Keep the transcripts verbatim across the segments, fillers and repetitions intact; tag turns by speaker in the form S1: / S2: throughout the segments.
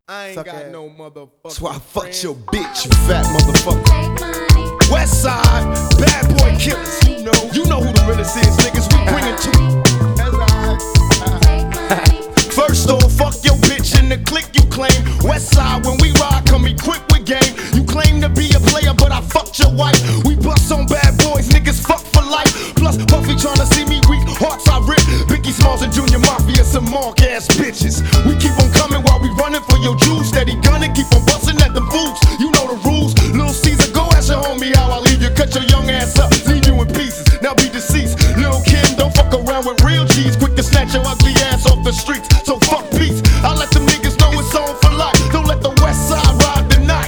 S1: I ain't
S2: Suck
S1: got
S2: ass.
S1: no motherfucker.
S2: That's why I fucked your bitch, you fat motherfucker. West Side, bad boy killers. You know, you know who the realest is, niggas. We bring it to you. First off, fuck your bitch in the clique you claim. West Side, when we ride, come equipped with game. You claim to be a player, but I fucked your wife. We bust on bad boys, niggas fuck for life. Plus, Puffy tryna see me weak, hearts I rip. Biggie Smalls and Junior Mafia, some mark ass bitches. We keep on coming while we running for your juice. Steady gunning, keep on busting at them fools. You know the rules. Lil Caesar, go ask your homie how I leave you. Cut your young ass up, leave you in pieces. Now be deceased. Lil Kim, don't fuck around with real G's. Quick to snatch your ugly ass off the streets. So fuck peace. I let them niggas know it's on for life. Don't let the West Side ride the night.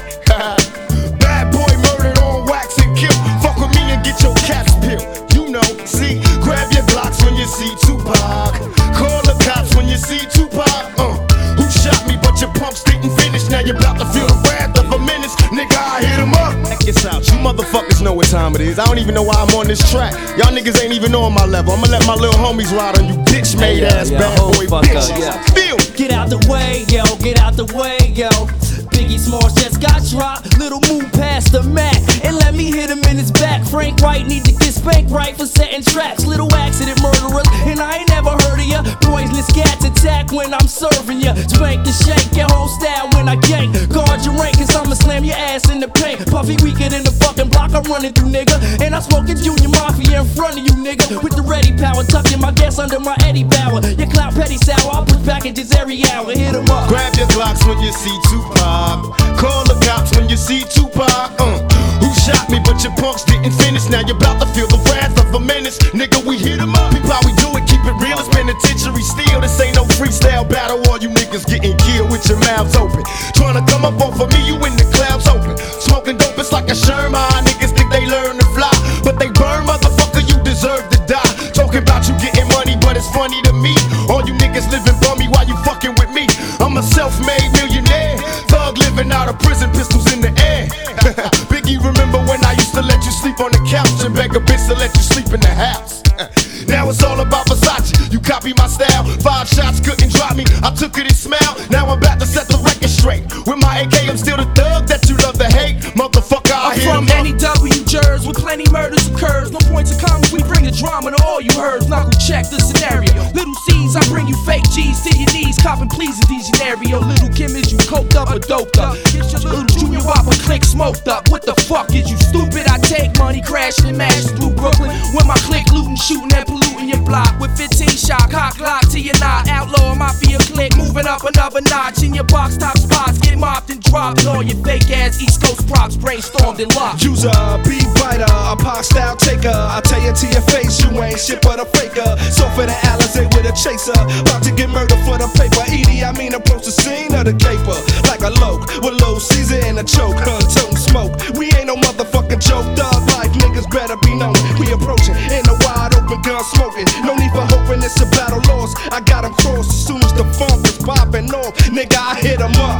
S2: Bad boy murdered on wax and kill. Fuck with me and get your cats peeled. You know, see, grab your Glocks when you see Tupac. Call the cops when you see Tupac. Uh, who shot me? But your pumps didn't finish. Now you're about to feel the wrath of a menace. Nigga, I hit him up. Check this out. You motherfuckers know what time it is. I don't even know why I'm on this track. Y'all niggas ain't even on my level. I'ma let my little homies ride on you bitch made
S3: yeah,
S2: ass
S3: yeah,
S2: bad boy bitches.
S3: up, yeah.
S2: Feel.
S3: Get out the way, yo, get out the way, yo. Biggie Smalls just got dropped. Little move past the Mac and let me hit him in his back. Frank White need to get spanked right for setting traps. Little accident murderers, and I ain't never heard of ya. Poisonous cats attack when I'm serving ya. Spank and shake your whole style when I gank. Guard your rank, cause I'ma slam your ass in the paint. Puffy weaker than the fucking block I'm running through, nigga. And I'm smoking Junior Mafia in front of you, nigga. With the ready power, tucking my gas under my Eddie Bauer. Your clout petty sour, I'll push packages every hour. Hit 'em up.
S2: Grab your Glocks when you see Tupac. Call the cops when you see Tupac. Uh, who shot me? But your punks didn't finish. Now you're about to feel the wrath of a menace. Nigga, we hit 'em up. People, how we do it, keep it real. It's penitentiary steel. This ain't no freestyle battle. All you niggas getting killed with your mouths open. Tryna come up off of me, you in the clouds open. Smoking dope, it's like a Sherman. Niggas think they learn to fly, but they burn, motherfucker. You deserve to die. Talking about you getting money, but it's funny to me. All you niggas living bummy while you fucking with me. I'm a self-made millionaire, thug living out of prison, pistols in the air. Biggie, remember when I used to let you sleep on the couch and beg a bitch to let you sleep in the house? Now it's all about Versace. You copy my style, five shots couldn't drop me. I took it and smiled. Now I'm about to set the record straight. With my A K, I'm still the thug that you love to hate, motherfucker. I
S4: I'm
S2: hear
S4: from
S2: him.
S4: N E W Jersey, where plenty murders occurs. No points of comments, we bring the drama to all you heard. Knuckle check the scenario. Little C's, I bring you fake G's to your knees. Copping please in these scenario. Little Kim, is you coked up or doped up? Get your little Junior Whopper click smoked up. What the fuck is you stupid? I take money, crashing and mashing through Brooklyn. With my click looting, shooting and polluting your block. With fifteen shot, cock lock to your knot. Outlaw mafia click, moving up another notch. In your box top spots, get mopped and dropped. And all your fake ass East Coast props brainstormed and locked.
S5: User, beat biter, a pop style taker. I tell you to your face, you ain't shit but a faker. So for the Alizé with a chaser, about to get murdered for the paper. Edie, I mean approach the scene of the caper like a loke with low Caesar in a choke, huh? Toting smoke. We ain't no motherfucking joke, dog. Like niggas better be known. We approaching in a wide open gun smoking. No need for hoping it's a battle lost. I got 'em crossed as soon as the funk is popping off. Nigga, I hit 'em up.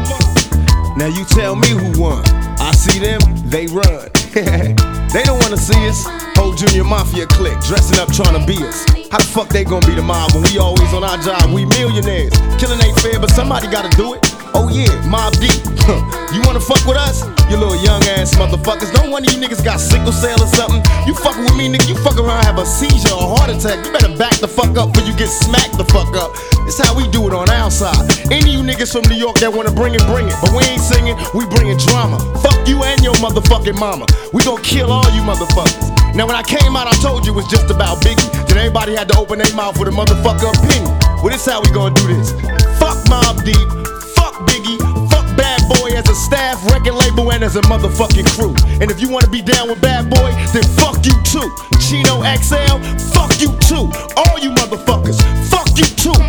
S2: Now you tell me who won. I see them, they run. They don't wanna see us. Whole Junior Mafia clique, dressing up trying to be us. How the fuck they gonna be the mob when we always on our job? We millionaires. Killing ain't fair, but somebody gotta do it. Oh yeah, Mob Deep. You wanna fuck with us? You little young ass motherfuckers. Don't one of you niggas got sickle cell or something. You fucking with me, nigga, you fuck around, have a seizure or a heart attack. You better back the fuck up before you get smacked the fuck up. It's how we do it on our side. Any of you niggas from New York that wanna bring it, bring it. But we ain't singing, we bringing drama. Fuck you and your motherfucking mama. We gon' kill all you motherfuckers. Now when I came out, I told you it was just about Biggie. Then everybody had to open their mouth with a motherfucker opinion. Well, this how we gonna do this. Fuck Mob Deep, fuck Biggie, fuck Bad Boy as a staff, record label, and as a motherfucking crew. And if you wanna be down with Bad Boy, then fuck you too. Chino X L, fuck you too. All you motherfuckers, fuck you too.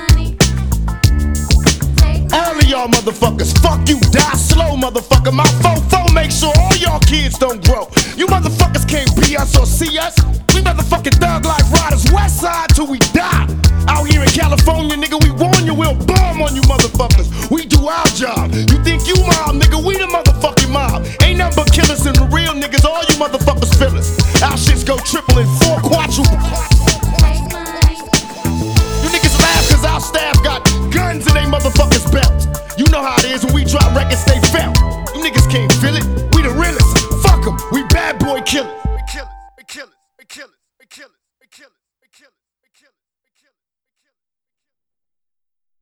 S2: All of y'all motherfuckers, fuck you, die slow, motherfucker. My fofo make sure all y'all kids don't grow. You motherfuckers can't be us or see us. We motherfucking thug life riders, West Side till we die. Out here in California, nigga, we warn you, we'll bomb on you motherfuckers. We do our job. You think you mob, nigga, we the motherfucking mob. Ain't nothing but killers and the real niggas, all you motherfuckers feel us. Our shits go triple and four quadruple. You niggas laugh cause our staff got guns in they motherfuckers' belts. You know how about it is when we drop records, they felt. You niggas can't feel it. We the realest. Fuck 'em. We bad boy killers. We killers. We killers. We killers. We killers. We killers. We killers.